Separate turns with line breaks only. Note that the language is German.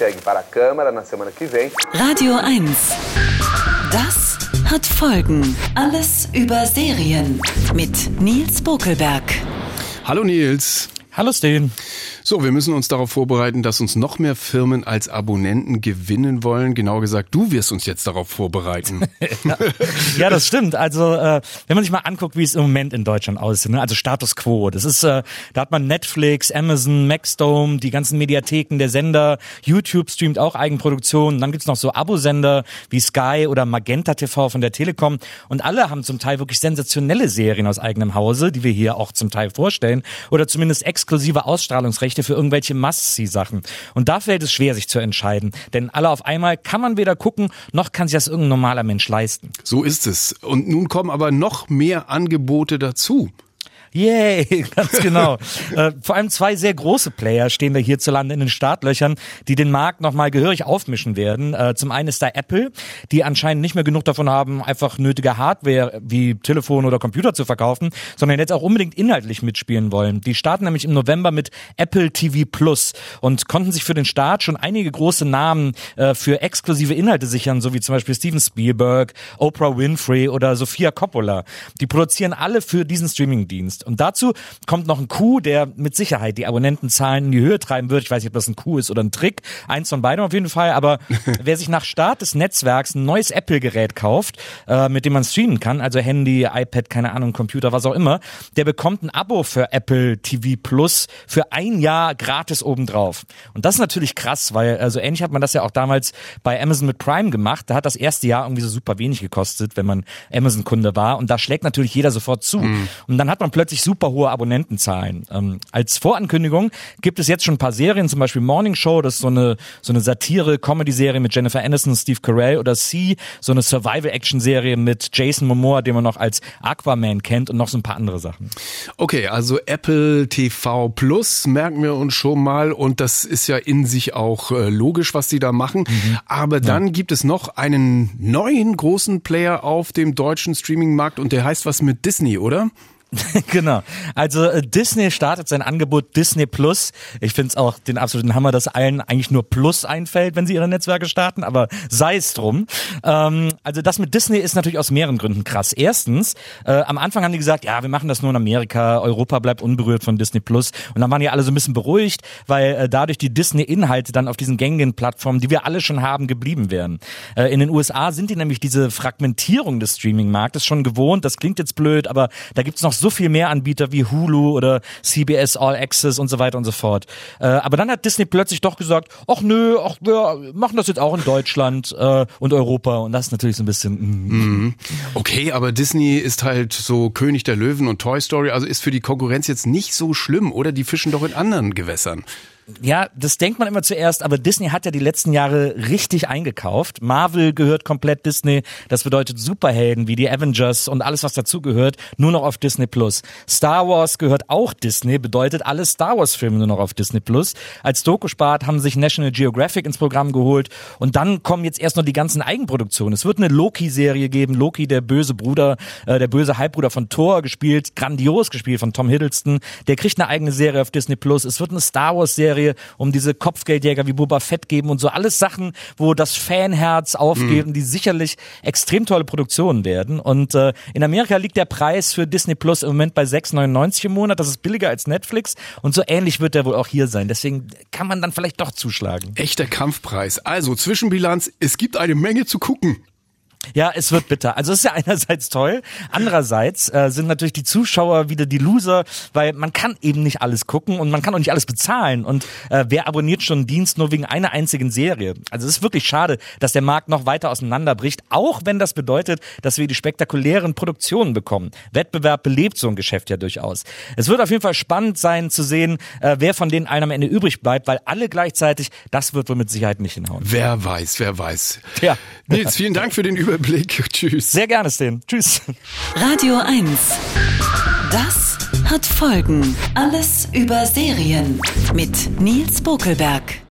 segue para a Câmara na semana que vem.
Radio 1. Das hat Folgen. Alles über Serien mit Nils Bokelberg.
Hallo Nils.
Hallo Sten.
So, wir müssen uns darauf vorbereiten, dass uns noch mehr Firmen als Abonnenten gewinnen wollen. Genauer gesagt, du wirst uns jetzt darauf vorbereiten.
Ja, das stimmt. Also, wenn man sich mal anguckt, wie es im Moment in Deutschland aussieht, ne? Also Status Quo. Das ist, da hat man Netflix, Amazon, Maxdome, die ganzen Mediatheken der Sender. YouTube streamt auch Eigenproduktionen. Dann gibt's noch so Abosender wie Sky oder Magenta TV von der Telekom. Und alle haben zum Teil wirklich sensationelle Serien aus eigenem Hause, die wir hier auch zum Teil vorstellen. Oder zumindest exklusive Ausstrahlungsrechte für irgendwelche Must-See-Sachen. Und da fällt es schwer, sich zu entscheiden. Denn alle auf einmal kann man weder gucken, noch kann sich das irgendein normaler Mensch leisten.
So ist es. Und nun kommen aber noch mehr Angebote dazu.
Yay, ganz genau. Vor allem 2 sehr große Player stehen da hierzulande in den Startlöchern, die den Markt nochmal gehörig aufmischen werden. Zum einen ist da Apple, die anscheinend nicht mehr genug davon haben, einfach nötige Hardware wie Telefon oder Computer zu verkaufen, sondern jetzt auch unbedingt inhaltlich mitspielen wollen. Die starten nämlich im November mit Apple TV Plus und konnten sich für den Start schon einige große Namen für exklusive Inhalte sichern, so wie zum Beispiel Steven Spielberg, Oprah Winfrey oder Sofia Coppola. Die produzieren alle für diesen Streamingdienst. Und dazu kommt noch ein Coup, der mit Sicherheit die Abonnentenzahlen in die Höhe treiben wird. Ich weiß nicht, ob das ein Coup ist oder ein Trick. Eins von beidem auf jeden Fall. Aber wer sich nach Start des Netzwerks ein neues Apple-Gerät kauft, mit dem man streamen kann, also Handy, iPad, keine Ahnung, Computer, was auch immer, der bekommt ein Abo für Apple TV Plus für 1 Jahr gratis obendrauf. Und das ist natürlich krass, weil also ähnlich hat man das ja auch damals bei Amazon mit Prime gemacht. Da hat das erste Jahr irgendwie so super wenig gekostet, wenn man Amazon-Kunde war. Und da schlägt natürlich jeder sofort zu. Und dann hat man plötzlich super hohe Abonnentenzahlen. Als Vorankündigung gibt es jetzt schon ein paar Serien, zum Beispiel Morning Show, das ist so eine Satire-Comedy-Serie mit Jennifer Aniston, Steve Carell, oder See, so eine Survival-Action-Serie mit Jason Momoa, den man noch als Aquaman kennt, und noch so ein paar andere Sachen.
Okay, also Apple TV Plus merken wir uns schon mal, und das ist ja in sich auch logisch, was die da machen. Aber dann gibt es noch einen neuen großen Player auf dem deutschen Streaming-Markt, und der heißt was mit Disney, oder?
Genau. Also Disney startet sein Angebot Disney Plus. Ich finde es auch den absoluten Hammer, dass allen eigentlich nur Plus einfällt, wenn sie ihre Netzwerke starten, aber sei es drum. Also das mit Disney ist natürlich aus mehreren Gründen krass. Erstens, am Anfang haben die gesagt, ja, wir machen das nur in Amerika, Europa bleibt unberührt von Disney Plus. Und dann waren die alle so ein bisschen beruhigt, weil dadurch die Disney-Inhalte dann auf diesen gängigen Plattformen, die wir alle schon haben, geblieben wären. In den USA sind die nämlich diese Fragmentierung des Streaming-Marktes schon gewohnt. Das klingt jetzt blöd, aber da gibt's noch so viel mehr Anbieter wie Hulu oder CBS All Access und so weiter und so fort. Aber dann hat Disney plötzlich doch gesagt, ach nö, wir machen das jetzt auch in Deutschland und Europa, und das ist natürlich so ein bisschen...
Okay, aber Disney ist halt so König der Löwen und Toy Story, also ist für die Konkurrenz jetzt nicht so schlimm, oder? Die fischen doch in anderen Gewässern.
Ja, das denkt man immer zuerst, aber Disney hat ja die letzten Jahre richtig eingekauft. Marvel gehört komplett Disney. Das bedeutet Superhelden wie die Avengers und alles, was dazugehört, nur noch auf Disney Plus. Star Wars gehört auch Disney, bedeutet alle Star Wars Filme nur noch auf Disney Plus. Als Doku-Spart haben sich National Geographic ins Programm geholt, und dann kommen jetzt erst noch die ganzen Eigenproduktionen. Es wird eine Loki-Serie geben. Loki, der böse Bruder, der böse Halbbruder von Thor, grandios gespielt von Tom Hiddleston. Der kriegt eine eigene Serie auf Disney Plus. Es wird eine Star Wars-Serie um diese Kopfgeldjäger wie Boba Fett geben und so. Alles Sachen, wo das Fanherz aufgeht und die sicherlich extrem tolle Produktionen werden. Und in Amerika liegt der Preis für Disney Plus im Moment bei $6,99 im Monat. Das ist billiger als Netflix, und so ähnlich wird der wohl auch hier sein. Deswegen kann man dann vielleicht doch zuschlagen.
Echter Kampfpreis. Also Zwischenbilanz, es gibt eine Menge zu gucken.
Ja, es wird bitter. Also es ist ja einerseits toll, andererseits sind natürlich die Zuschauer wieder die Loser, weil man kann eben nicht alles gucken und man kann auch nicht alles bezahlen. Und wer abonniert schon einen Dienst nur wegen einer einzigen Serie? Also es ist wirklich schade, dass der Markt noch weiter auseinanderbricht, auch wenn das bedeutet, dass wir die spektakulären Produktionen bekommen. Wettbewerb belebt so ein Geschäft ja durchaus. Es wird auf jeden Fall spannend sein zu sehen, wer von denen einem am Ende übrig bleibt, weil alle gleichzeitig, das wird wohl mit Sicherheit nicht hinhauen.
Wer weiß.
Ja.
Nils, vielen Dank für den Überblick. Tschüss.
Sehr gerne, Sten. Tschüss.
Radio 1. Das hat Folgen. Alles über Serien mit Nils Bokelberg.